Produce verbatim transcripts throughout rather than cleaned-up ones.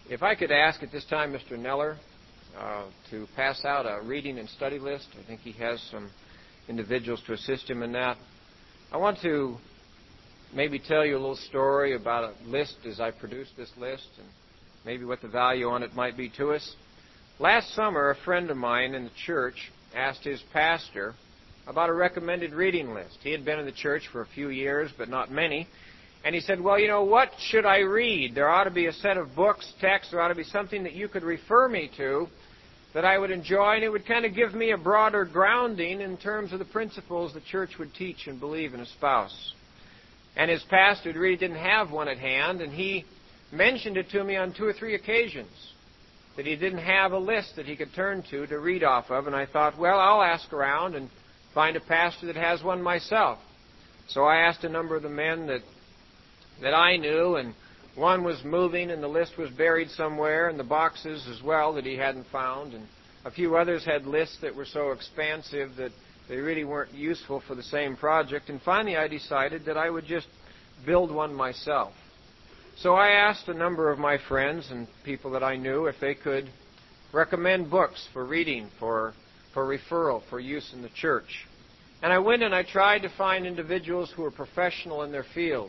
If I could ask at this time Mister Neller uh, to pass out a reading and study list. I think he has some individuals to assist him in that. I want to maybe tell you a little story about a list as I produced this list and maybe what the value on it might be to us. Last summer, a friend of mine in the church asked his pastor about a recommended reading list. He had been in the church for a few years, but not many. And he said, well, you know, what should I read? There ought to be a set of books, texts, there ought to be something that you could refer me to that I would enjoy, and it would kind of give me a broader grounding in terms of the principles the church would teach and believe and espouse. And his pastor really didn't have one at hand, and he mentioned it to me on two or three occasions, that he didn't have a list that he could turn to to read off of. And I thought, well, I'll ask around and find a pastor that has one myself. So I asked a number of the men that that I knew, and one was moving, and the list was buried somewhere, and the boxes as well that he hadn't found, and a few others had lists that were so expansive that they really weren't useful for the same project. And finally I decided that I would just build one myself. So I asked a number of my friends and people that I knew if they could recommend books for reading, for, for referral, for use in the church. And I went and I tried to find individuals who were professional in their field.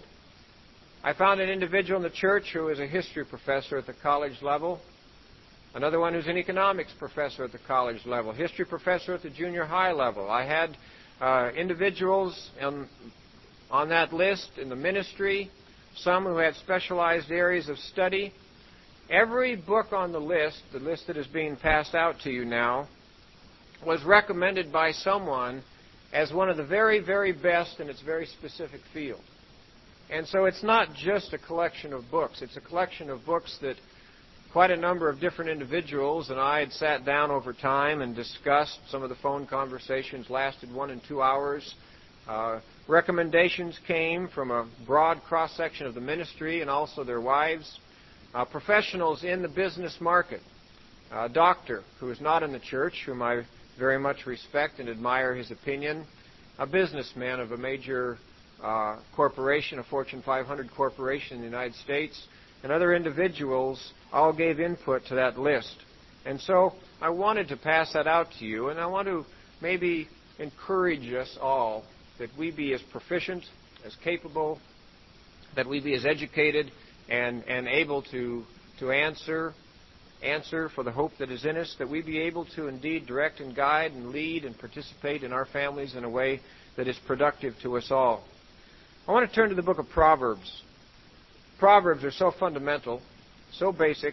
I found an individual in the church who was a history professor at the college level, another one who's an economics professor at the college level, history professor at the junior high level. I had uh, individuals in, on that list in the ministry, some who had specialized areas of study. Every book on the list, the list that is being passed out to you now, was recommended by someone as one of the very, very best in its very specific field. And so it's not just a collection of books. It's a collection of books that quite a number of different individuals and I had sat down over time and discussed. Some of the phone conversations lasted one and two hours. Uh, recommendations came from a broad cross-section of the ministry and also their wives. Uh, professionals in the business market. A doctor who is not in the church, whom I very much respect and admire his opinion. A businessman of a major Uh, corporation, a Fortune five hundred corporation in the United States, and other individuals all gave input to that list. And so I wanted to pass that out to you, and I want to maybe encourage us all that we be as proficient, as capable, that we be as educated and, and able to, to answer, answer for the hope that is in us, that we be able to indeed direct and guide and lead and participate in our families in a way that is productive to us all. I want to turn to the book of Proverbs. Proverbs are so fundamental, so basic,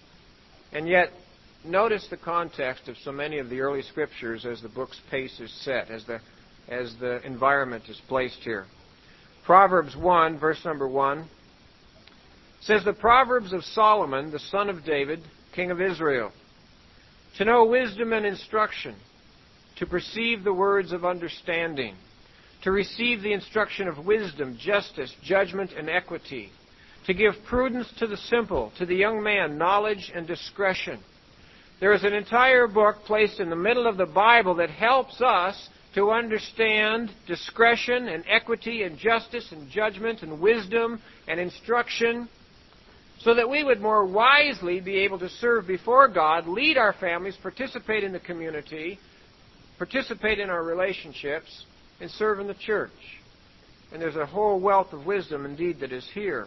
and yet notice the context of so many of the early scriptures as the book's pace is set, as the, as the environment is placed here. Proverbs one, verse number one, says, "The Proverbs of Solomon, the son of David, king of Israel, to know wisdom and instruction, to perceive the words of understanding, to receive the instruction of wisdom, justice, judgment, and equity, to give prudence to the simple, to the young man knowledge and discretion." There is an entire book placed in the middle of the Bible that helps us to understand discretion and equity and justice and judgment and wisdom and instruction, so that we would more wisely be able to serve before God, lead our families, participate in the community, participate in our relationships, and serve in the church. And there's a whole wealth of wisdom indeed that is here.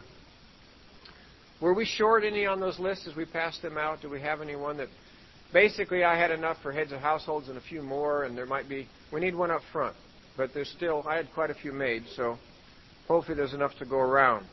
Were we short any on those lists as we passed them out? Do we have anyone that... Basically, I had enough for heads of households and a few more, and there might be... We need one up front. But there's still... I had quite a few made, so hopefully there's enough to go around.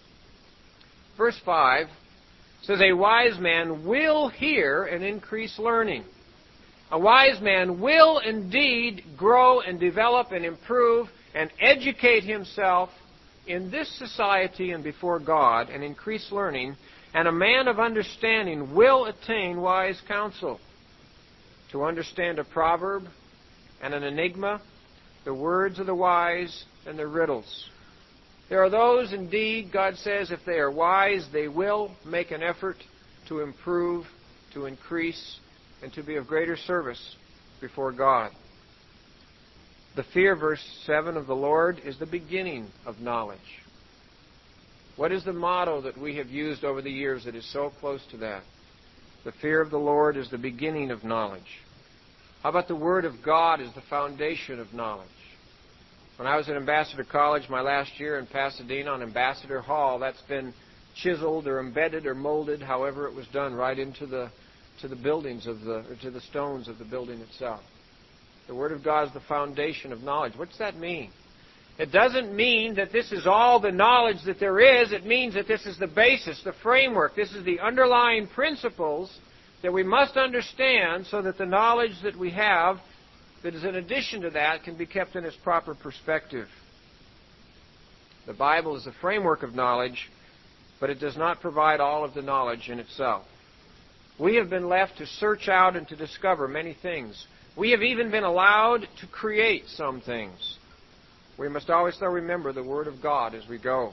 Verse five says, "A wise man will hear and increase learning." A wise man will indeed grow and develop and improve and educate himself in this society and before God and increase learning, and a man of understanding will attain wise counsel. To understand a proverb and an enigma, the words of the wise and the riddles. There are those indeed, God says, if they are wise, they will make an effort to improve, to increase, and to be of greater service before God. The fear, verse seven, of the Lord is the beginning of knowledge. What is the motto that we have used over the years that is so close to that? The fear of the Lord is the beginning of knowledge. How about the Word of God is the foundation of knowledge? When I was at Ambassador College my last year in Pasadena on Ambassador Hall, that's been chiseled or embedded or molded, however it was done, right into the to the buildings of the, or to the stones of the building itself. The Word of God is the foundation of knowledge. What's that mean? It doesn't mean that this is all the knowledge that there is. It means that this is the basis, the framework. This is the underlying principles that we must understand so that the knowledge that we have that is in addition to that can be kept in its proper perspective. The Bible is the framework of knowledge, but it does not provide all of the knowledge in itself. We have been left to search out and to discover many things. We have even been allowed to create some things. We must always, though, remember the Word of God as we go.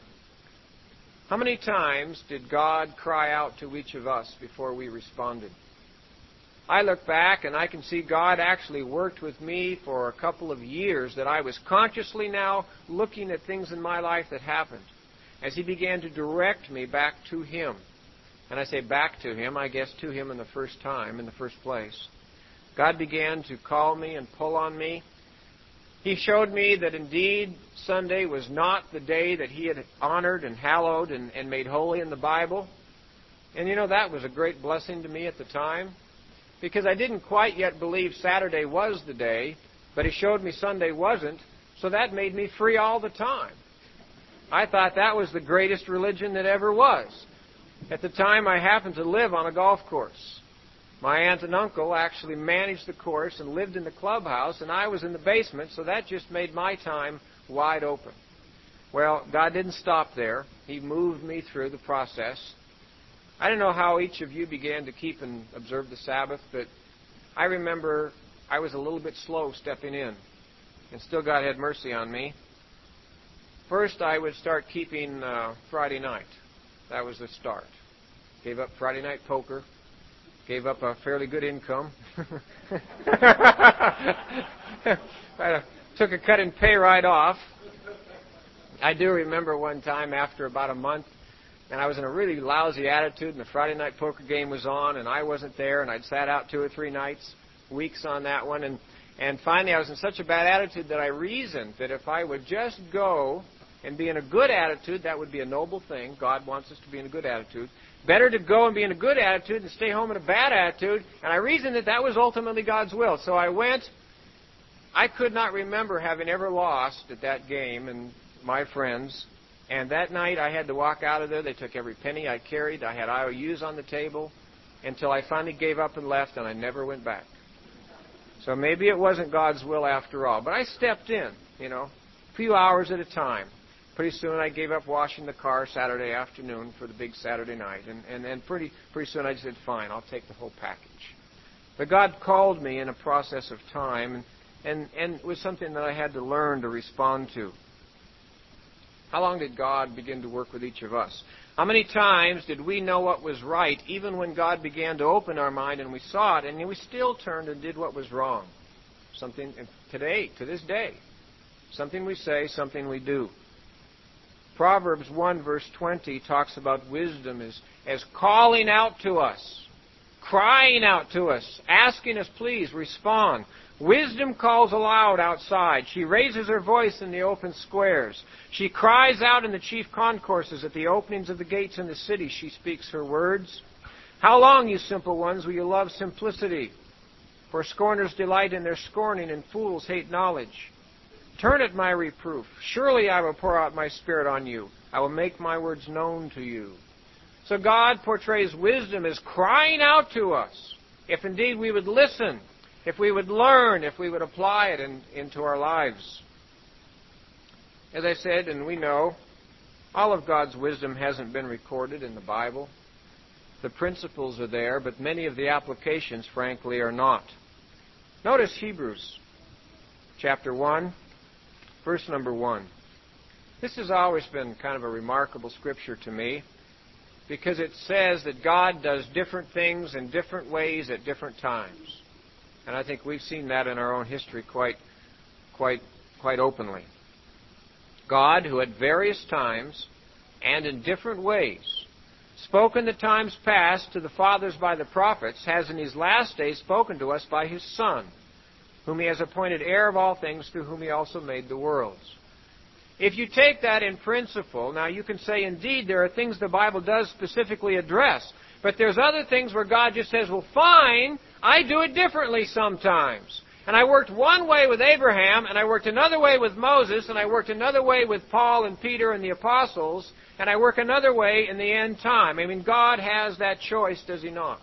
How many times did God cry out to each of us before we responded? I look back and I can see God actually worked with me for a couple of years that I was consciously now looking at things in my life that happened as He began to direct me back to Him. And I say back to Him, I guess to Him in the first time, in the first place. God began to call me and pull on me. He showed me that indeed Sunday was not the day that He had honored and hallowed and, and made holy in the Bible. And you know, that was a great blessing to me at the time, because I didn't quite yet believe Saturday was the day, but He showed me Sunday wasn't, so that made me free all the time. I thought that was the greatest religion that ever was. At the time, I happened to live on a golf course. My aunt and uncle actually managed the course and lived in the clubhouse, and I was in the basement, so that just made my time wide open. Well, God didn't stop there. He moved me through the process. I don't know how each of you began to keep and observe the Sabbath, but I remember I was a little bit slow stepping in, and still God had mercy on me. First, I would start keeping uh, Friday night. That was the start. Gave up Friday night poker. Gave up a fairly good income. I took a cut in pay right off. I do remember one time after about a month, and I was in a really lousy attitude, and the Friday night poker game was on, and I wasn't there, and I'd sat out two or three nights, weeks on that one, and, and finally I was in such a bad attitude that I reasoned that if I would just go and be in a good attitude, that would be a noble thing. God wants us to be in a good attitude. Better to go and be in a good attitude than stay home in a bad attitude. And I reasoned that that was ultimately God's will. So I went. I could not remember having ever lost at that game, and my friends. And that night I had to walk out of there. They took every penny I carried. I had I O Us on the table until I finally gave up and left, and I never went back. So maybe it wasn't God's will after all. But I stepped in, you know, a few hours at a time. Pretty soon I gave up washing the car Saturday afternoon for the big Saturday night. And, and then pretty, pretty soon I said, fine, I'll take the whole package. But God called me in a process of time, and, and, and it was something that I had to learn to respond to. How long did God begin to work with each of us? How many times did we know what was right, even when God began to open our mind and we saw it, and we still turned and did what was wrong? Something today, to this day. Something we say, something we do. Proverbs one verse twenty talks about wisdom as, as calling out to us, crying out to us, asking us, please respond. Wisdom calls aloud outside. She raises her voice in the open squares. She cries out in the chief concourses at the openings of the gates in the city. She speaks her words. How long, you simple ones, will you love simplicity? For scorners delight in their scorning, and fools hate knowledge. Turn at my reproof. Surely I will pour out my Spirit on you. I will make my words known to you. So God portrays wisdom as crying out to us. If indeed we would listen, if we would learn, if we would apply it in, into our lives. As I said, and we know, all of God's wisdom hasn't been recorded in the Bible. The principles are there, but many of the applications, frankly, are not. Notice Hebrews chapter one. Verse number one. This has always been kind of a remarkable scripture to me, because it says that God does different things in different ways at different times. And I think we've seen that in our own history quite, quite, quite openly. God, who at various times and in different ways, spoken the times past to the fathers by the prophets, has in these last days spoken to us by His Son, whom He has appointed heir of all things, through whom He also made the worlds. If you take that in principle, now you can say, indeed, there are things the Bible does specifically address, but there's other things where God just says, well, fine, I do it differently sometimes. And I worked one way with Abraham, and I worked another way with Moses, and I worked another way with Paul and Peter and the apostles, and I work another way in the end time. I mean, God has that choice, does He not?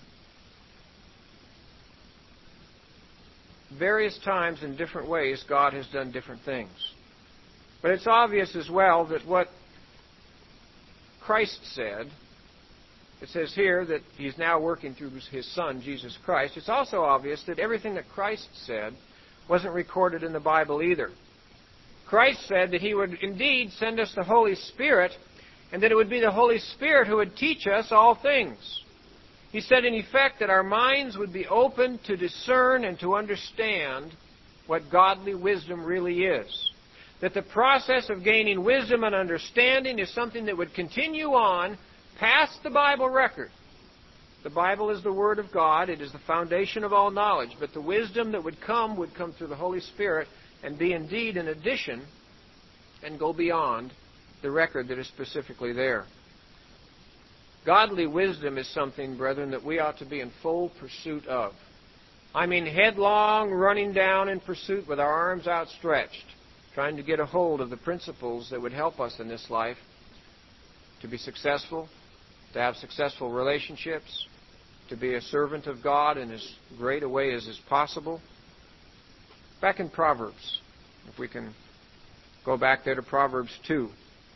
Various times in different ways, God has done different things. But it's obvious as well that what Christ said, it says here that He's now working through His Son, Jesus Christ. It's also obvious that everything that Christ said wasn't recorded in the Bible either. Christ said that He would indeed send us the Holy Spirit, and that it would be the Holy Spirit who would teach us all things. He said, in effect, that our minds would be open to discern and to understand what godly wisdom really is. That the process of gaining wisdom and understanding is something that would continue on past the Bible record. The Bible is the Word of God. It is the foundation of all knowledge. But the wisdom that would come would come through the Holy Spirit and be indeed an addition and go beyond the record that is specifically there. Godly wisdom is something, brethren, that we ought to be in full pursuit of. I mean, headlong, running down in pursuit with our arms outstretched, trying to get a hold of the principles that would help us in this life to be successful, to have successful relationships, to be a servant of God in as great a way as is possible. Back in Proverbs, if we can go back there to Proverbs two.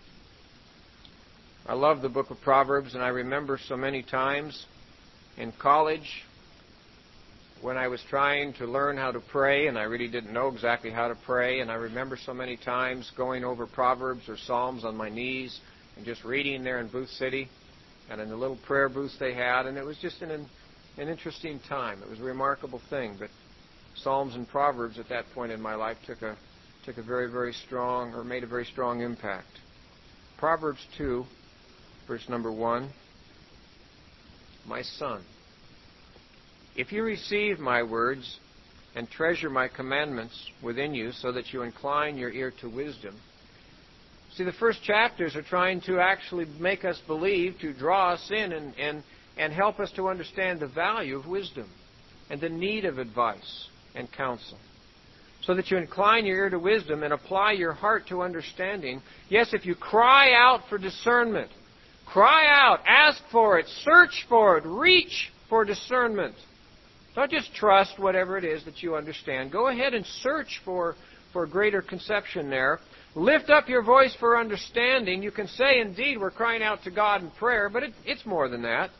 I love the book of Proverbs, and I remember so many times in college when I was trying to learn how to pray, and I really didn't know exactly how to pray, and I remember so many times going over Proverbs or Psalms on my knees and just reading there in Booth City and in the little prayer booths they had, and it was just an, an interesting time. It was a remarkable thing, but Psalms and Proverbs at that point in my life took a took a very, very strong, or made a very strong impact. Proverbs two, verse number one. My son, if you receive my words and treasure my commandments within you, so that you incline your ear to wisdom. See, the first chapters are trying to actually make us believe, to draw us in and, and, and help us to understand the value of wisdom and the need of advice and counsel. So that you incline your ear to wisdom and apply your heart to understanding. Yes, if you cry out for discernment, cry out, ask for it, search for it, reach for discernment. Don't just trust whatever it is that you understand. Go ahead and search for, for greater conception there. Lift up your voice for understanding. You can say, indeed, we're crying out to God in prayer, but it, it's more than that.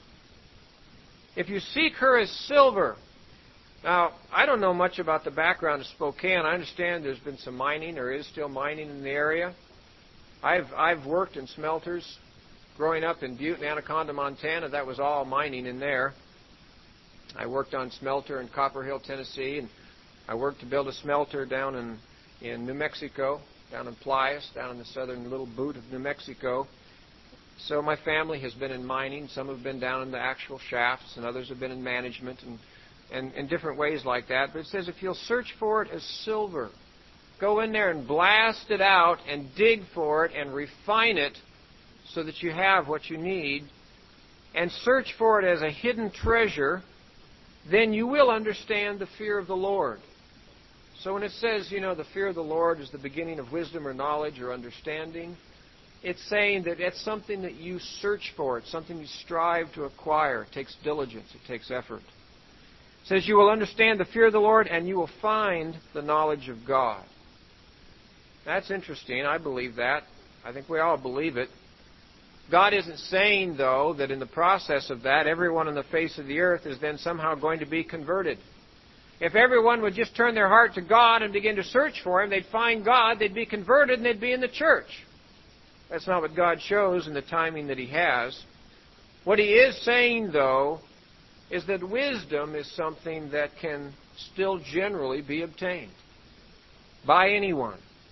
If you seek her as silver. Now, I don't know much about the background of Spokane. I understand there's been some mining, or is still mining in the area. I've, I've worked in smelters. Growing up in Butte and Anaconda, Montana, that was all mining in there. I worked on smelter in Copper Hill, Tennessee, and I worked to build a smelter down in, in New Mexico, down in Plias, down in the southern little boot of New Mexico. So my family has been in mining. Some have been down in the actual shafts, and others have been in management and, and, and different ways like that. But it says if you'll search for it as silver, go in there and blast it out and dig for it and refine it so that you have what you need, and search for it as a hidden treasure, then you will understand the fear of the Lord. So when it says, you know, the fear of the Lord is the beginning of wisdom or knowledge or understanding, it's saying that it's something that you search for. It's something you strive to acquire. It takes diligence. It takes effort. It says you will understand the fear of the Lord and you will find the knowledge of God. That's interesting. I believe that. I think we all believe it. God isn't saying, though, that in the process of that, everyone on the face of the earth is then somehow going to be converted. If everyone would just turn their heart to God and begin to search for Him, they'd find God, they'd be converted, and they'd be in the church. That's not what God shows in the timing that He has. What He is saying, though, is that wisdom is something that can still generally be obtained by anyone.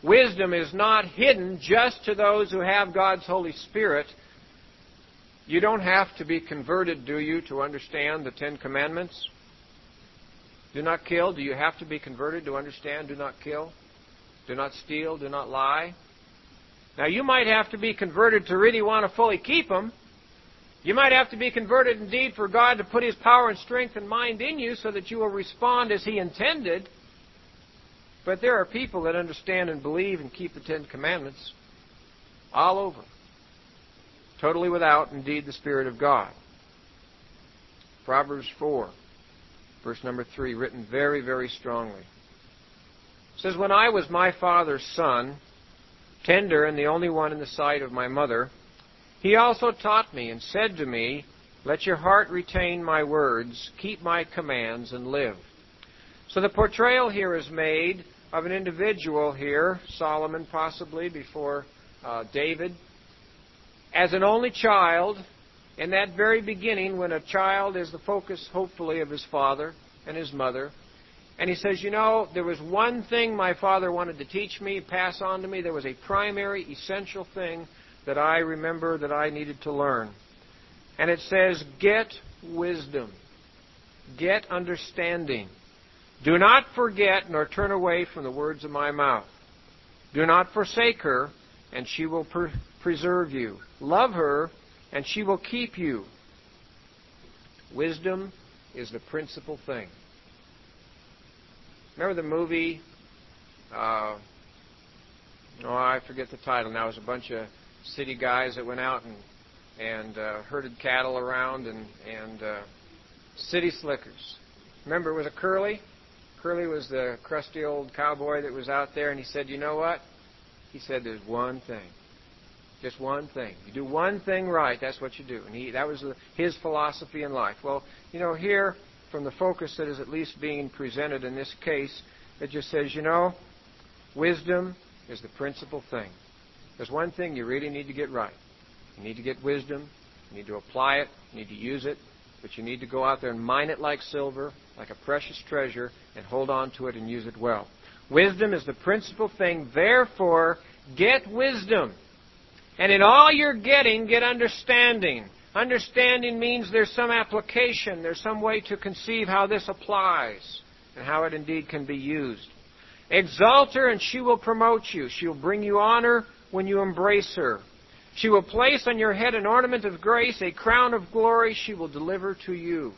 wisdom is not hidden just to those who have God's Holy Spirit. You don't have to be converted, do you, to understand the Ten Commandments? Do not kill. Do you have to be converted to understand do not kill? Do not steal. Do not lie. Now, you might have to be converted to really want to fully keep them. You might have to be converted indeed for God to put His power and strength and mind in you so that you will respond as He intended. But there are people that understand and believe and keep the Ten Commandments all over, totally without, indeed, the Spirit of God. Proverbs four, verse number three, written very, very strongly. It says, "When I was my father's son, tender and the only one in the sight of my mother, he also taught me and said to me, let your heart retain my words, keep my commands, and live." So the portrayal here is made of an individual here, Solomon possibly, before uh, David, as an only child, in that very beginning when a child is the focus, hopefully, of his father and his mother. And he says, you know, there was one thing my father wanted to teach me, pass on to me. There was a primary, essential thing that I remember that I needed to learn. And it says, get wisdom. Get understanding. Do not forget nor turn away from the words of my mouth. Do not forsake her, and she will per- preserve you. Love her, and she will keep you. Wisdom is the principal thing. Remember the movie, uh, oh, I forget the title now. It was a bunch of city guys that went out and, and uh, herded cattle around and, and uh, City Slickers. Remember, it was a Curly? Curly was the crusty old cowboy that was out there, and he said, you know what? He said, there's one thing. Just one thing. You do one thing right, that's what you do. And he, that was his philosophy in life. Well, you know, here, from the focus that is at least being presented in this case, it just says, you know, wisdom is the principal thing. There's one thing you really need to get right. You need to get wisdom. You need to apply it. You need to use it. But you need to go out there and mine it like silver, like a precious treasure, and hold on to it and use it well. Wisdom is the principal thing. Therefore, get wisdom. And in all you're getting, get understanding. Understanding means there's some application. There's some way to conceive how this applies and how it indeed can be used. Exalt her, and she will promote you. She will bring you honor when you embrace her. She will place on your head an ornament of grace, a crown of glory she will deliver to you.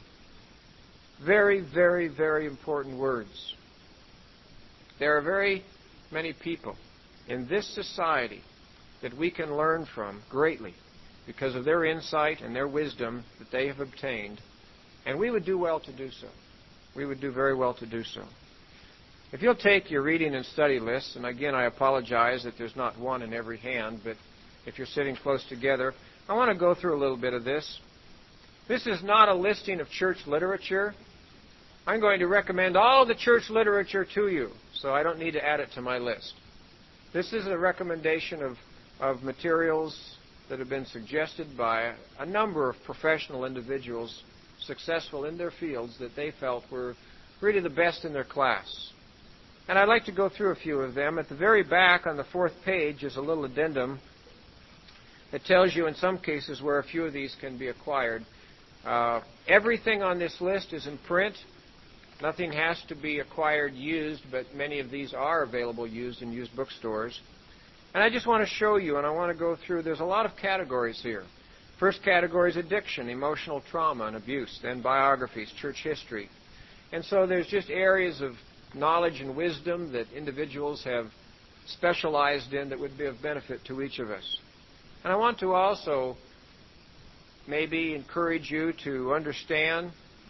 Very, very, very important words. There are very many people in this society that we can learn from greatly because of their insight and their wisdom that they have obtained, and we would do well to do so. We would do very well to do so. If you'll take your reading and study lists, and again I apologize that there's not one in every hand, but if you're sitting close together, I want to go through a little bit of this. This is not a listing of church literature. I'm going to recommend all the church literature to you, so I don't need to add it to my list. This is a recommendation of, of materials that have been suggested by a number of professional individuals successful in their fields that they felt were really the best in their class. And I'd like to go through a few of them. At the very back on the fourth page is a little addendum that tells you in some cases where a few of these can be acquired. Uh, everything on this list is in print. Nothing has to be acquired used, but many of these are available used in used bookstores. And I just want to show you, and I want to go through, there's a lot of categories here. First category is addiction, emotional trauma and abuse, then biographies, church history. And so there's just areas of knowledge and wisdom that individuals have specialized in that would be of benefit to each of us. And I want to also maybe encourage you to understand,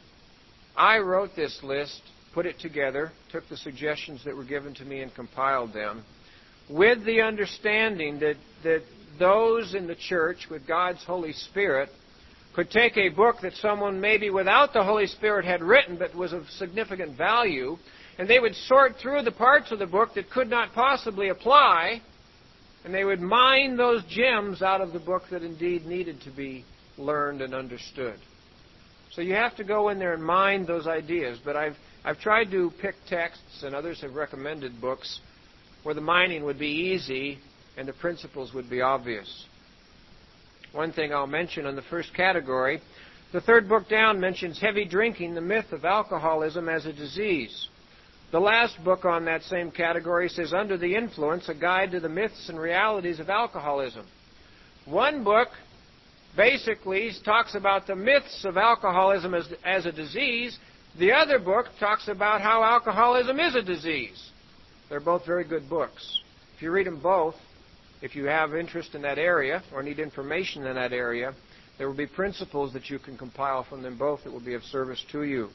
I wrote this list, put it together, took the suggestions that were given to me and compiled them, with the understanding that, that those in the church with God's Holy Spirit could take a book that someone maybe without the Holy Spirit had written but was of significant value, and they would sort through the parts of the book that could not possibly apply, and they would mine those gems out of the book that indeed needed to be learned and understood. So you have to go in there and mine those ideas. But I've, I've tried to pick texts, and others have recommended books where the mining would be easy and the principles would be obvious. One thing I'll mention on the first category, the third book down mentions heavy drinking, the myth of alcoholism as a disease. The last book on that same category says, Under the Influence, a guide to the myths and realities of alcoholism. One book basically talks about the myths of alcoholism as, as a disease. The other book talks about how alcoholism is a disease. They're both very good books. If you read them both, if you have interest in that area or need information in that area, there will be principles that you can compile from them both that will be of service to you.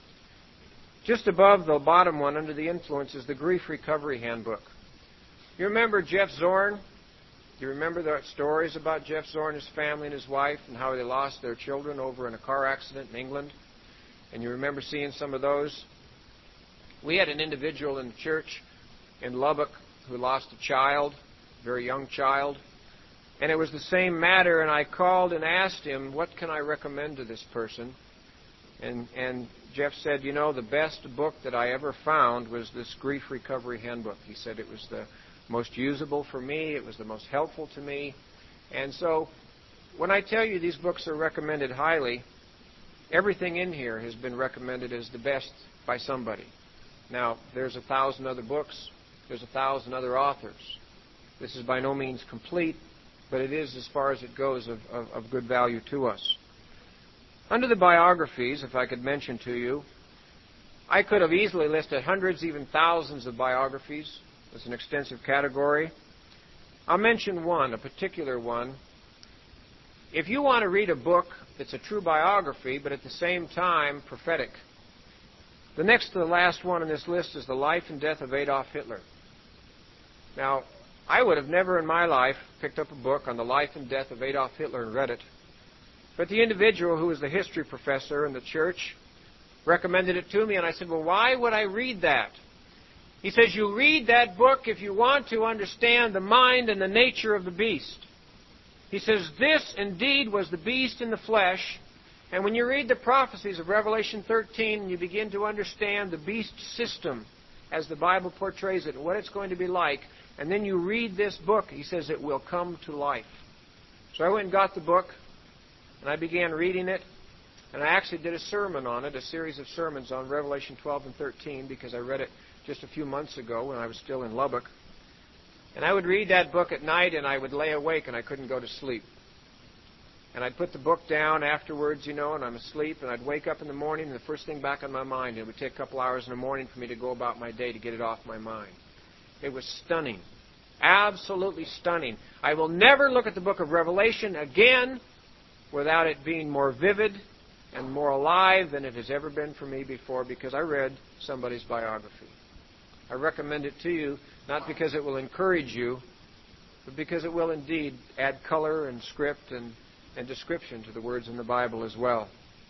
Just above the bottom one, Under the Influence, is the Grief Recovery Handbook. You remember Jeff Zorn? Do you remember the stories about Jeff Zorn, his family, and his wife, and how they lost their children over in a car accident in England? And you remember seeing some of those? We had an individual in the church in Lubbock who lost a child, a very young child. And it was the same matter, and I called and asked him, what can I recommend to this person? And, and Jeff said, you know, the best book that I ever found was this Grief Recovery Handbook. He said it was the most usable for me. It was the most helpful to me. And so when I tell you these books are recommended highly, everything in here has been recommended as the best by somebody. Now, there's a thousand other books. There's a thousand other authors. This is by no means complete, but it is, as far as it goes, of, of, of good value to us. Under the biographies, if I could mention to you, I could have easily listed hundreds, even thousands of biographies. It's an extensive category. I'll mention one, a particular one. If you want to read a book that's a true biography, but at the same time prophetic, the next to the last one on this list is The Life and Death of Adolf Hitler. Now, I would have never in my life picked up a book on the life and death of Adolf Hitler and read it. But the individual who was the history professor in the church recommended it to me, and I said, well, why would I read that? He says, you read that book if you want to understand the mind and the nature of the beast. He says, this indeed was the beast in the flesh, and when you read the prophecies of Revelation thirteen, you begin to understand the beast system as the Bible portrays it and what it's going to be like, and then you read this book, he says it will come to life. So I went and got the book, and I began reading it, and I actually did a sermon on it, a series of sermons on Revelation twelve and thirteen, because I read it just a few months ago when I was still in Lubbock. And I would read that book at night, and I would lay awake, and I couldn't go to sleep. And I'd put the book down afterwards, you know, and I'm asleep, and I'd wake up in the morning, and the first thing back on my mind, it would take a couple hours in the morning for me to go about my day to get it off my mind. It was stunning. Absolutely stunning. I will never look at the book of Revelation again without it being more vivid and more alive than it has ever been for me before, because I read somebody's biography. I recommend it to you, not because it will encourage you, but because it will indeed add color and script and, and description to the words in the Bible as well.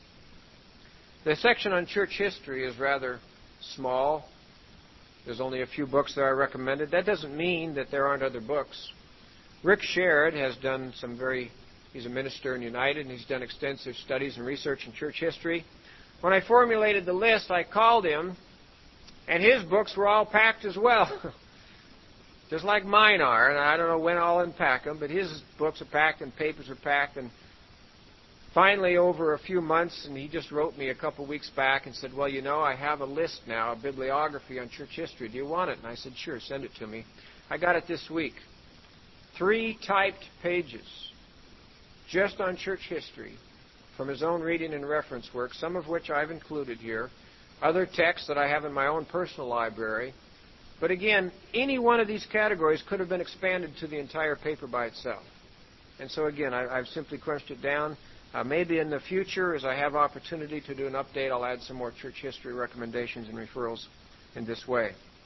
The section on church history is rather small. There's only a few books that I recommended. That doesn't mean that there aren't other books. Rick Sherrod has done some very, he's a minister in United, and he's done extensive studies and research in church history. When I formulated the list, I called him, and his books were all packed as well. Just like mine are, and I don't know when I'll unpack them, but his books are packed and papers are packed. And finally, over a few months, and he just wrote me a couple weeks back and said, well, you know, I have a list now, a bibliography on church history. Do you want it? And I said, sure, send it to me. I got it this week. Three typed pages just on church history from his own reading and reference work, some of which I've included here, other texts that I have in my own personal library. But again, any one of these categories could have been expanded to the entire paper by itself. And so again, I, I've simply crunched it down. Uh, maybe in the future, as I have opportunity to do an update, I'll add some more church history recommendations and referrals in this way.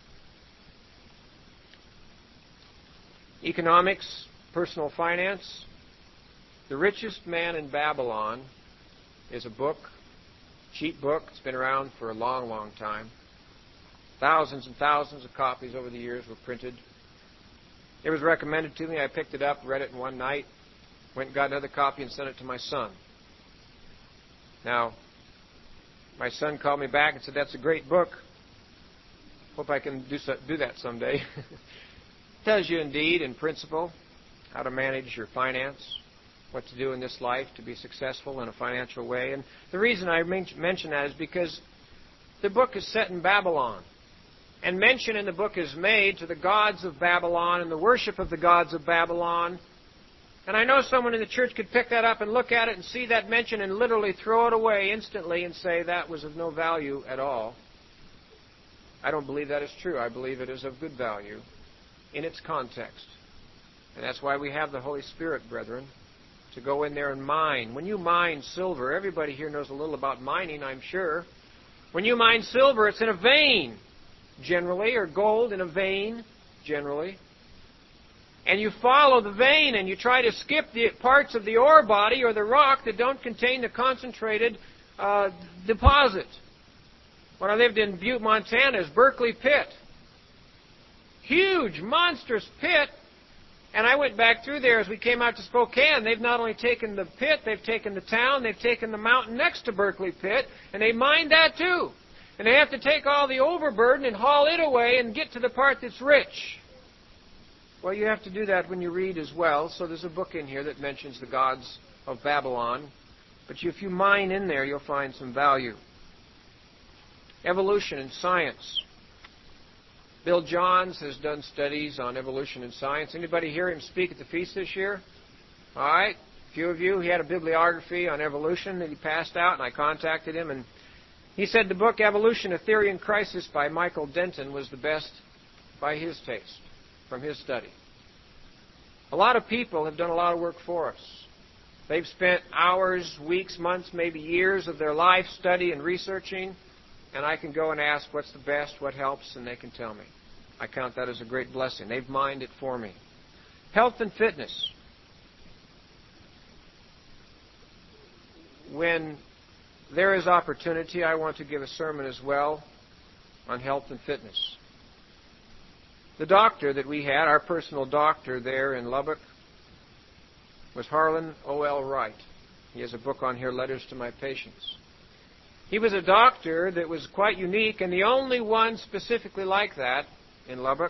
Economics, personal finance. The Richest Man in Babylon is a book, cheap book. It's been around for a long, long time. Thousands and thousands of copies over the years were printed. It was recommended to me. I picked it up, read it in one night, went and got another copy and sent it to my son. Now, my son called me back and said, that's a great book. Hope I can do, so, do that someday. tells you indeed, in principle, how to manage your finance, what to do in this life to be successful in a financial way. And the reason I mention that is because the book is set in Babylon. And mention in the book is made to the gods of Babylon and the worship of the gods of Babylon. And I know someone in the church could pick that up and look at it and see that mention and literally throw it away instantly and say that was of no value at all. I don't believe that is true. I believe it is of good value in its context. And that's why we have the Holy Spirit, brethren, to go in there and mine. When you mine silver, everybody here knows a little about mining, I'm sure. When you mine silver, it's in a vein, generally, or gold in a vein, generally. And you follow the vein and you try to skip the parts of the ore body or the rock that don't contain the concentrated uh, deposit. When I lived in Butte, Montana, is Berkeley Pit. Huge, monstrous pit. And I went back through there as we came out to Spokane. They've not only taken the pit, they've taken the town, they've taken the mountain next to Berkeley Pit, and they mined that too. And they have to take all the overburden and haul it away and get to the part that's rich. Well, you have to do that when you read as well. So there's a book in here that mentions the gods of Babylon. But if you mine in there, you'll find some value. Evolution and science. Bill Johns has done studies on evolution and science. Anybody hear him speak at the feast this year? All right. A few of you. He had a bibliography on evolution that he passed out, and I contacted him. And he said the book Evolution, A Theory in Crisis by Michael Denton was the best by his taste, from his study. A lot of people have done a lot of work for us. They've spent hours, weeks, months, maybe years of their life studying and researching, and I can go and ask what's the best, what helps, and they can tell me. I count that as a great blessing. They've mined it for me. Health and fitness. When there is opportunity, I want to give a sermon as well on health and fitness. The doctor that we had, our personal doctor there in Lubbock, was Harlan O L Wright. He has a book on here, Letters to My Patients. He was a doctor that was quite unique and the only one specifically like that in Lubbock.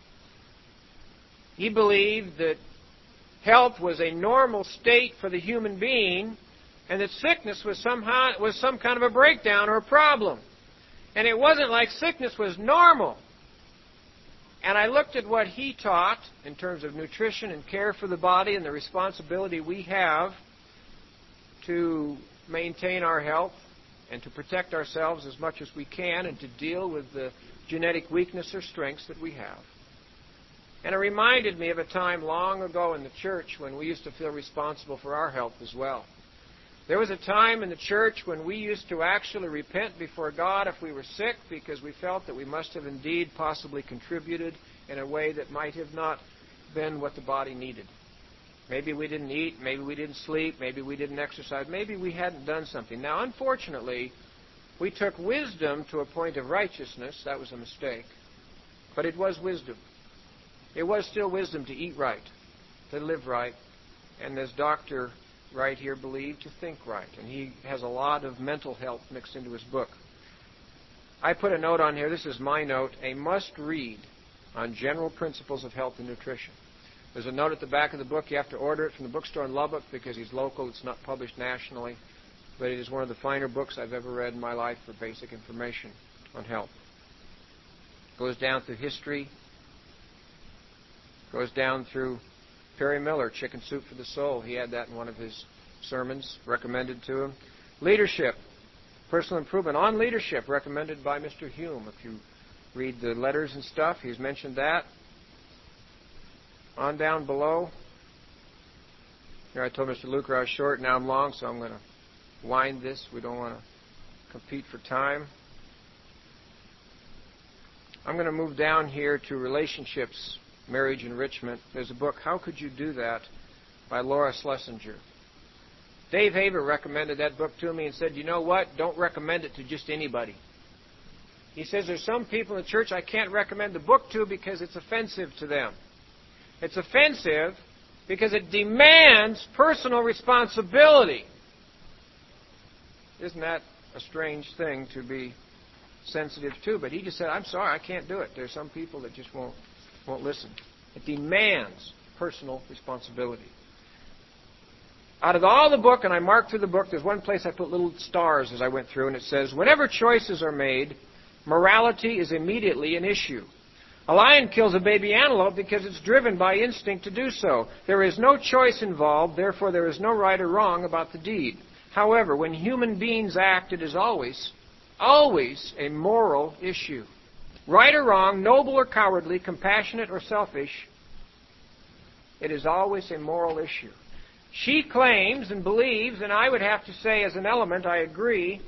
He believed that health was a normal state for the human being and that sickness was somehow was some kind of a breakdown or a problem. And it wasn't like sickness was normal. And I looked at what he taught in terms of nutrition and care for the body and the responsibility we have to maintain our health and to protect ourselves as much as we can and to deal with the genetic weakness or strengths that we have. And it reminded me of a time long ago in the church when we used to feel responsible for our health as well. There was a time in the church when we used to actually repent before God if we were sick because we felt that we must have indeed possibly contributed in a way that might have not been what the body needed. Maybe we didn't eat, maybe we didn't sleep, maybe we didn't exercise, maybe we hadn't done something. Now, unfortunately, we took wisdom to a point of righteousness. That was a mistake. But it was wisdom. It was still wisdom to eat right, to live right, and as Doctor Wright here believed, to think right. And he has a lot of mental health mixed into his book. I put a note on here. This is my note, a must-read on general principles of health and nutrition. There's a note at the back of the book. You have to order it from the bookstore in Lubbock because he's local. It's not published nationally. But it is one of the finer books I've ever read in my life for basic information on health. Goes down through history. Goes down through Perry Miller, Chicken Soup for the Soul. He had that in one of his sermons, recommended to him. Leadership, personal improvement on leadership, recommended by Mister Hume. If you read the letters and stuff, he's mentioned that. On down below. Here I told Mister Luker I was short, now I'm long, so I'm going to wind this. We don't want to compete for time. I'm going to move down here to relationships, marriage enrichment. There's a book, How Could You Do That, by Laura Schlesinger. Dave Haver recommended that book to me and said, you know what, don't recommend it to just anybody. He says there's some people in the church I can't recommend the book to because it's offensive to them. It's offensive because it demands personal responsibility. Isn't that a strange thing to be sensitive to? But he just said, I'm sorry, I can't do it. There's some people that just won't won't listen. It demands personal responsibility. Out of all the book, and I marked through the book, there's one place I put little stars as I went through, and it says, whenever choices are made, morality is immediately an issue. A lion kills a baby antelope because it's driven by instinct to do so. There is no choice involved, therefore there is no right or wrong about the deed. However, when human beings act, it is always, always a moral issue. Right or wrong, noble or cowardly, compassionate or selfish, it is always a moral issue. She claims and believes, and I would have to say as an element, I agree,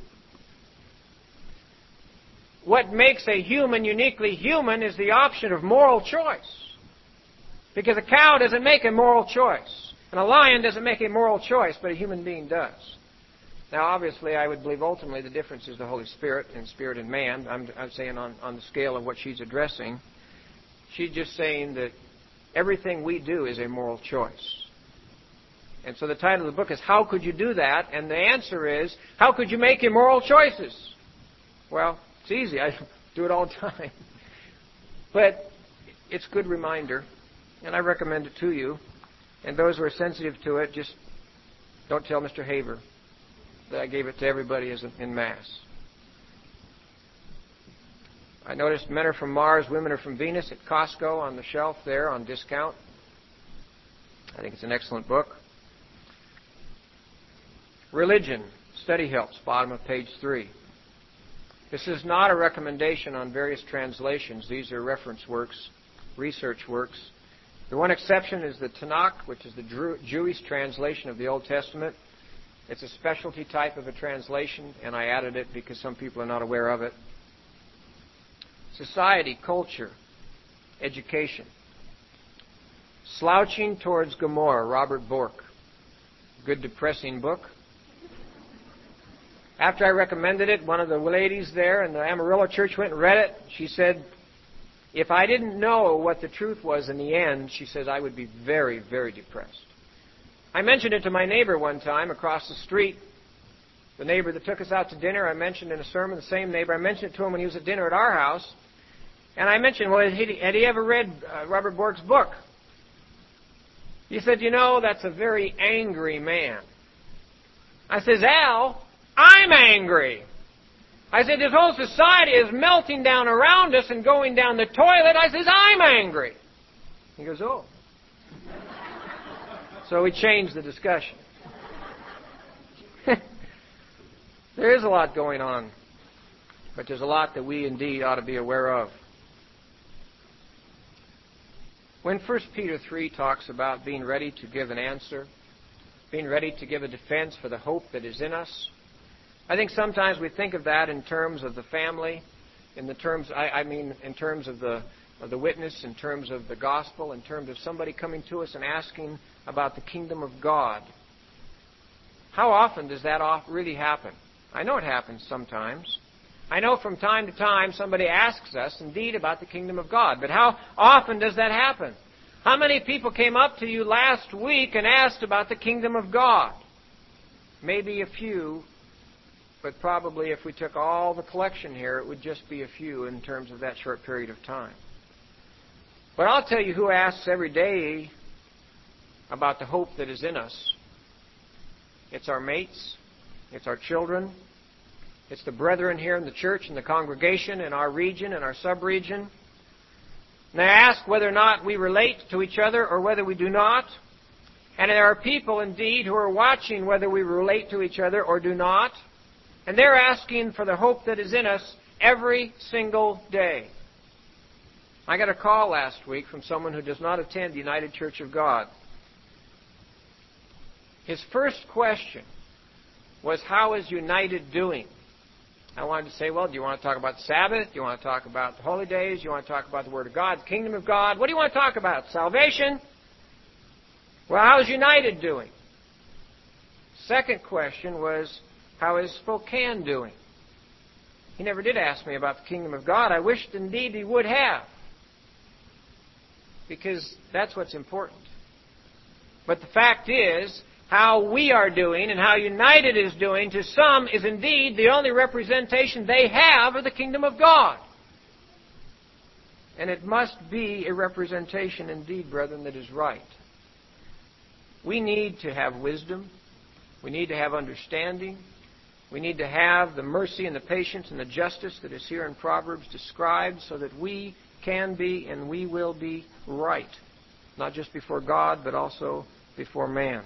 what makes a human uniquely human is the option of moral choice. Because a cow doesn't make a moral choice, and a lion doesn't make a moral choice, but a human being does. Now, obviously, I would believe ultimately the difference is the Holy Spirit and Spirit in man. I'm, I'm saying on, on the scale of what she's addressing. She's just saying that everything we do is a moral choice. And so the title of the book is, How Could You Do That? And the answer is, how could you make immoral choices? Well, it's easy. I do it all the time. But it's a good reminder, and I recommend it to you. And those who are sensitive to it, just don't tell Mister Haver that I gave it to everybody as in mass. I noticed Men Are From Mars, Women Are From Venus at Costco on the shelf there on discount. I think it's an excellent book. Religion, Study Helps, bottom of page three. This is not a recommendation on various translations. These are reference works, research works. The one exception is the Tanakh, which is the Jewish translation of the Old Testament. It's a specialty type of a translation, and I added it because some people are not aware of it. Society, Culture, Education. Slouching Towards Gomorrah, Robert Bork. Good depressing book. After I recommended it, one of the ladies there in the Amarillo church went and read it. She said, if I didn't know what the truth was in the end, she says, I would be very, very depressed. I mentioned it to my neighbor one time across the street. The neighbor that took us out to dinner, I mentioned in a sermon, the same neighbor, I mentioned it to him when he was at dinner at our house. And I mentioned, well, had he, had he ever read uh, Robert Bork's book? He said, you know, that's a very angry man. I says, Al, I'm angry. I said, this whole society is melting down around us and going down the toilet. I says, I'm angry. He goes, oh. So we changed the discussion. There is a lot going on, but there's a lot that we indeed ought to be aware of. When First Peter three talks about being ready to give an answer, being ready to give a defense for the hope that is in us, I think sometimes we think of that in terms of the family, in the terms, I, I mean, in terms of the of the witness, in terms of the gospel, in terms of somebody coming to us and asking about the kingdom of God. How often does that really happen? I know it happens sometimes. I know from time to time somebody asks us, indeed, about the kingdom of God. But how often does that happen? How many people came up to you last week and asked about the kingdom of God? Maybe a few. But probably if we took all the collection here, it would just be a few in terms of that short period of time. But I'll tell you who asks every day about the hope that is in us. It's our mates. It's our children. It's the brethren here in the church and the congregation in our region and our sub-region. And they ask whether or not we relate to each other or whether we do not. And there are people, indeed, who are watching whether we relate to each other or do not. And they're asking for the hope that is in us every single day. I got a call last week from someone who does not attend the United Church of God. His first question was, how is United doing? I wanted to say, well, do you want to talk about the Sabbath? Do you want to talk about the holy days? Do you want to talk about the Word of God, the kingdom of God? What do you want to talk about? Salvation? Well, how's United doing? Second question was, how is Spokane doing? He never did ask me about the kingdom of God. I wished indeed he would have, because that's what's important. But the fact is, how we are doing and how United is doing to some is indeed the only representation they have of the kingdom of God. And it must be a representation indeed, brethren, that is right. We need to have wisdom. We need to have understanding. We need to have the mercy and the patience and the justice that is here in Proverbs described so that we can be and we will be right. Not just before God, but also before man.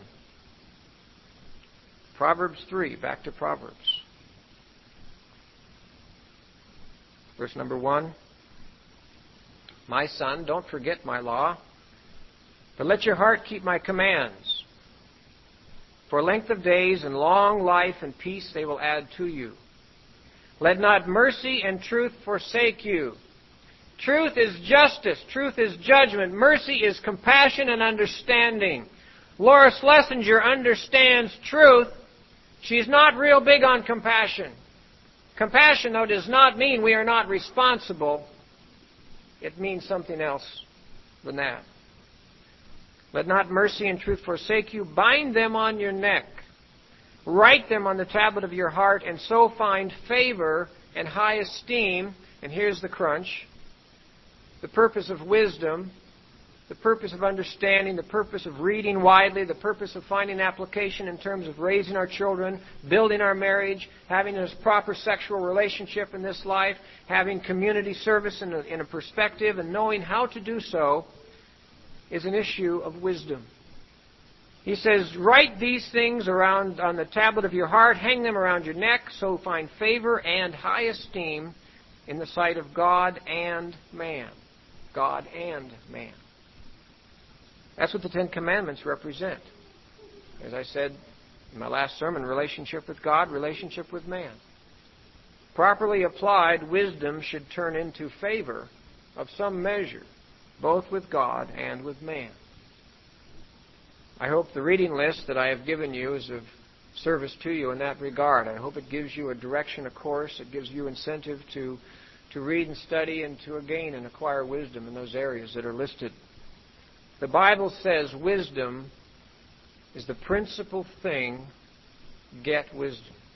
Proverbs three, back to Proverbs. Verse number one. My son, don't forget my law, but let your heart keep my commands. For length of days and long life and peace they will add to you. Let not mercy and truth forsake you. Truth is justice. Truth is judgment. Mercy is compassion and understanding. Laura Schlesinger understands truth. She's not real big on compassion. Compassion, though, does not mean we are not responsible. It means something else than that. Let not mercy and truth forsake you. Bind them on your neck. Write them on the tablet of your heart, and so find favor and high esteem. And here's the crunch. The purpose of wisdom, the purpose of understanding, the purpose of reading widely, the purpose of finding application in terms of raising our children, building our marriage, having a proper sexual relationship in this life, having community service in a, in a perspective, and knowing how to do so is an issue of wisdom. He says, write these things around on the tablet of your heart, hang them around your neck, so find favor and high esteem in the sight of God and man. God and man. That's what the Ten Commandments represent. As I said in my last sermon, relationship with God, relationship with man. Properly applied, wisdom should turn into favor of some measure, both with God and with man. I hope the reading list that I have given you is of service to you in that regard. I hope it gives you a direction, a course. It gives you incentive to, to read and study and to gain and acquire wisdom in those areas that are listed. The Bible says wisdom is the principal thing. Get wisdom.